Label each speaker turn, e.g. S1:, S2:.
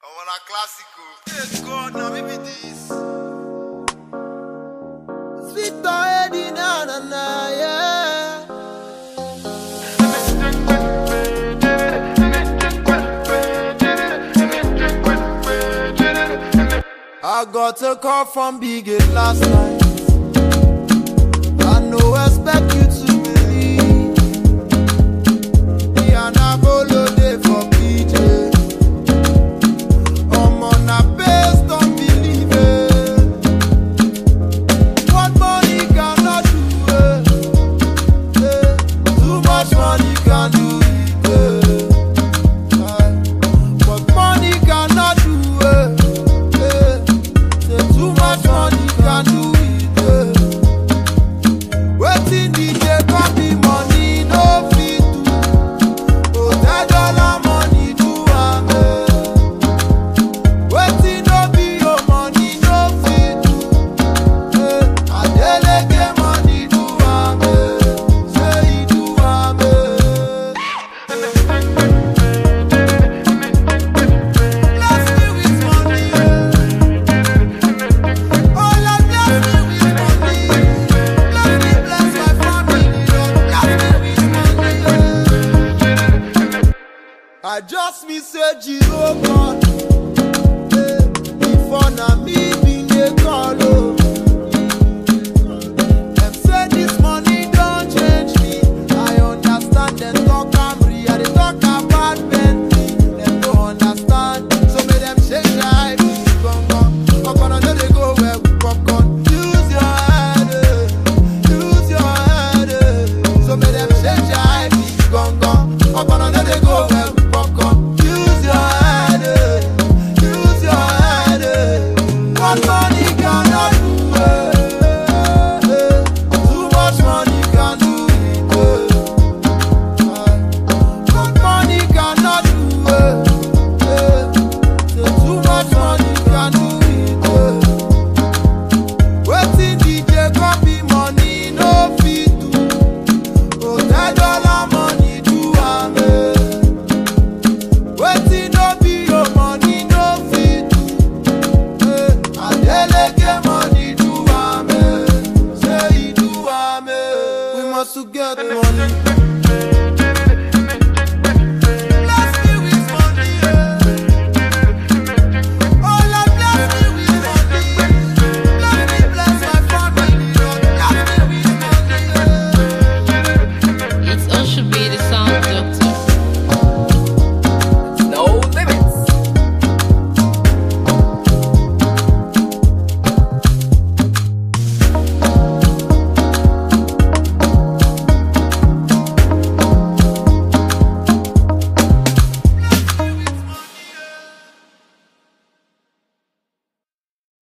S1: wanna classical. Hey God, now maybe this.
S2: Sweet Eddie, na na na, yeah. I got a call from Big Eight last night. I no expect you to believe. The Anabolo day for PJ. I'm on a base, don't believe it. What money cannot do it. Too much money can do it. What money cannot do it. Too much money can do it. Waiting DJ copy money no fit do. Oh, $10 money do am. Waiting no be your money no fit do. Adeleke money do am. Say he do am. Bless me with money. Oh Lord, bless me with money. Bless me, bless my family. Lord, bless me with money. I just me say Jesus God. Before na me bin dey call.